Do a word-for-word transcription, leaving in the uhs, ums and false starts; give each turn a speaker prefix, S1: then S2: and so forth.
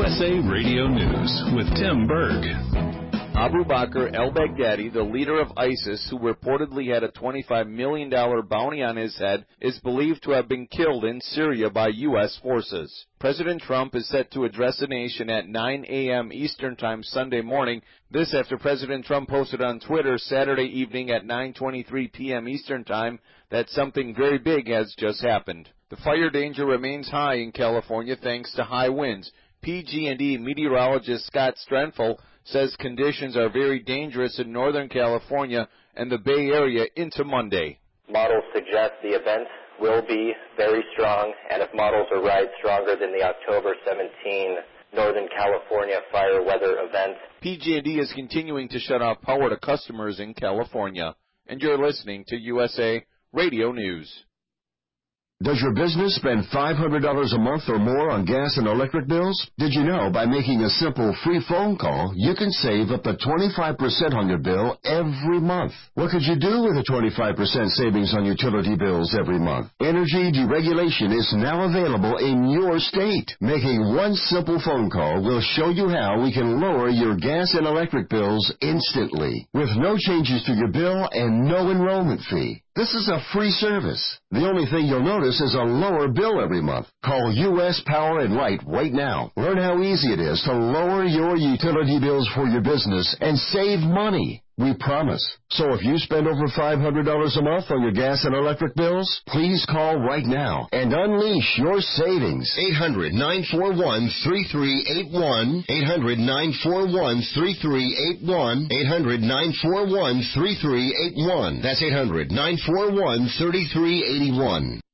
S1: S A Radio News with Tim Berg.
S2: Abu Bakr al-Baghdadi, the leader of ISIS, who reportedly had a twenty-five million dollars bounty on his head, is believed to have been killed in Syria by U S forces. President Trump is set to address the nation at nine a.m. Eastern Time Sunday morning. This after President Trump posted on Twitter Saturday evening at nine twenty-three p.m. Eastern Time that something very big has just happened. The fire danger remains high in California thanks to high winds. P G and E meteorologist Scott Strenfel says conditions are very dangerous in Northern California and the Bay Area into Monday.
S3: Models suggest the event will be very strong, and if models are right, stronger than the October seventeenth Northern California fire weather event.
S2: P G and E is continuing to shut off power to customers in California. And you're listening to U S A Radio News.
S4: Does your business spend five hundred dollars a month or more on gas and electric bills? Did you know by making a simple free phone call, you can save up to twenty-five percent on your bill every month? What could you do with a twenty-five percent savings on utility bills every month? Energy deregulation is now available in your state. Making one simple phone call will show you how we can lower your gas and electric bills instantly, with no changes to your bill and no enrollment fee. This is a free service. The only thing you'll notice is a lower bill every month. Call U S Power and Light right now. Learn how easy it is to lower your utility bills for your business and save money. We promise. So if you spend over five hundred dollars a month on your gas and electric bills, please call right now and unleash your savings.
S5: eight hundred, nine four one, three three eight one. eight hundred, nine four one, three three eight one. eight hundred, nine four one, three three eight one. That's eight hundred, nine four one, three three eight one.